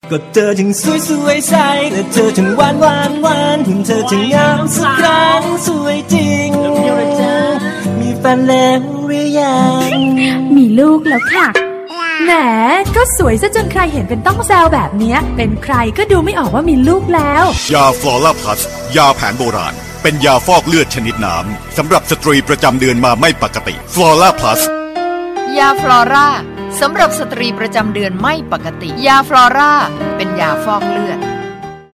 ก็เธอจึงสวยสวยใสและเธอจึงหวานหวานหวานถึงเธอจึงงามสักครั้งสวยจริงมีแฟนแล้วหรือยังมีลูกแล้วค่ะแหมก็สวยซะจนใครเห็นเป็นต้องแซวแบบนี้เป็นใครก็ดูไม่ออกว่ามีลูกแล้วยาฟลอร่าพลัสยาแผนโบราณเป็นยาฟอกเลือดชนิดน้ำสำหรับสตรีประจำเดือนมาไม่ปกติฟลอร่าพลัสยาฟลอร่าสำหรับสตรีประจำเดือนไม่ปกติยาฟลอร่าเป็นยาฟอกเลือด